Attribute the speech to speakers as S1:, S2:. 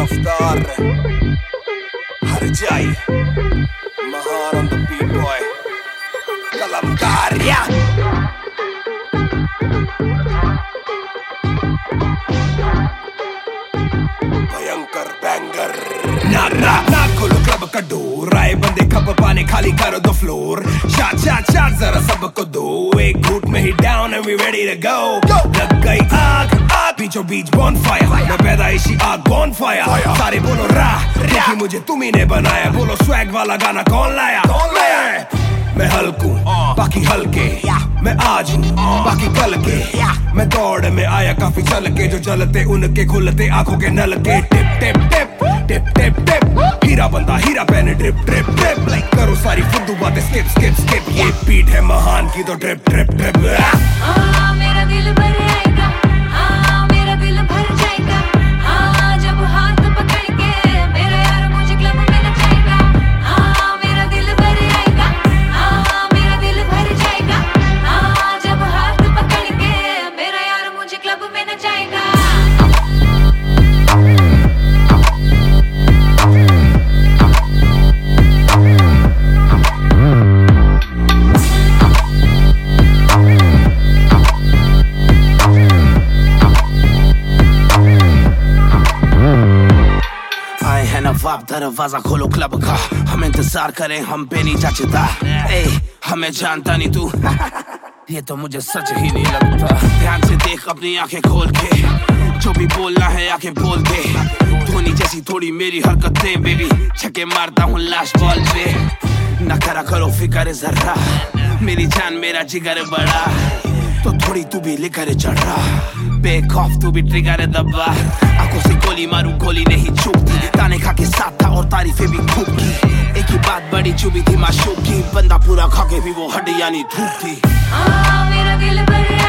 S1: रफ्तार हर जाई महान on the beat boy कलमकार या भयंकर बैंगर ना खोलो क्लब का डोर आए बंदे खप पाने खाली करो दो फ्लोर शाट शाट शाट जरा सबको दो एक घूट में ही down and we ready to go लग गई आग बीचों बीच बॉनफायर मैं पैदाइशी आग बॉनफायर सारे बोलो राह क्योंकि मुझे तुम्ही ने बनाया बोलो स्वैग वाला गाना कौन लाया मैं हल्कू बाकी हल्के मैं आज हूँ बाकी कल के मैं दौड़ में आया काफी चल के जो चलते उनके खुलते आंखों के नल के टिप टिप टिप टिप टिप टिप हीरा बंदा हीरा पहने ड्रिप ड्रिप ड्रिप लाइक करो सारी फुद्दू बातें स्किप स्किप स्किप ये बीट है महान की तो ड्रिप ड्रिप ड्रिप
S2: मेरा दिल भर आएगा मेरा दिल भर जाएगा जब हाथ पकड़ के मेरा यार मुझे क्लब में नचाएगा मेरा दिल भर आएगा मेरा दिल भर जाएगा जब हाथ पकड़ के मेरा यार मुझे क्लब में नचाएगा
S3: नवाब दरवाजा खोलो क्लब का हम इंतजार करें हम पे नहीं जचता हमें जानता नहीं तू ये तो मुझे सच ही नहीं लगता ध्यान से देख अपनी आंखें खोल के जो भी बोलना है आंखें बोल दे धोनी जैसी थोड़ी मेरी हरकतें बेबी छक्के मारता हूँ लास्ट बॉल पे न करा करो फिक्र जरा मेरी जान मेरा जिगर बड़ा तो थोड़ी तू भी लेकर चढ़ रहा बेखौफ तू भी ट्रिगर दबा आंखों से गोली मारू गोली नहीं चूकती ताने खा के साथ था और तारीफें भी खूब की एक ही बात बड़ी चुभी थी माशूक की बंदा पूरा खा के भी वो हड्डियां नहीं धूप थी
S2: मेरा दिल भर